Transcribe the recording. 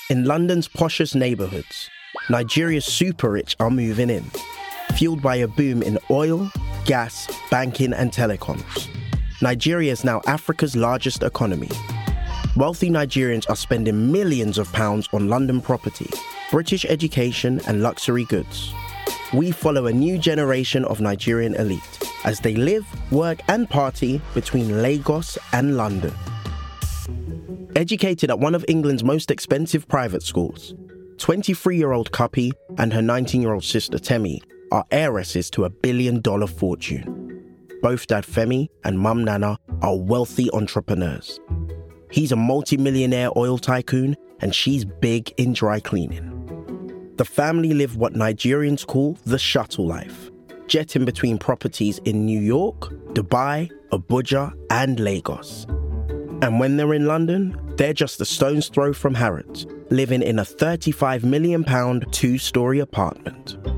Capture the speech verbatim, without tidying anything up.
In London's poshest neighbourhoods, Nigeria's super rich are moving in, fueled by a boom in oil, gas, banking and telecoms. Nigeria is now Africa's largest economy. Wealthy Nigerians are spending millions of pounds on London property, British education and luxury goods. We follow a new generation of Nigerian elite as they live, work and party between Lagos and London. Educated at one of England's most expensive private schools, twenty-three-year-old Cuppy and her nineteen-year-old sister Temi are heiresses to a billion-dollar fortune. Both Dad Femi and Mum Nana are wealthy entrepreneurs. He's a multi-millionaire oil tycoon and she's big in dry cleaning. The family live what Nigerians call the shuttle life, jetting between properties in New York, Dubai, Abuja and Lagos. And when they're in London, they're just a stone's throw from Harrods, living in a thirty-five million pounds two-storey apartment.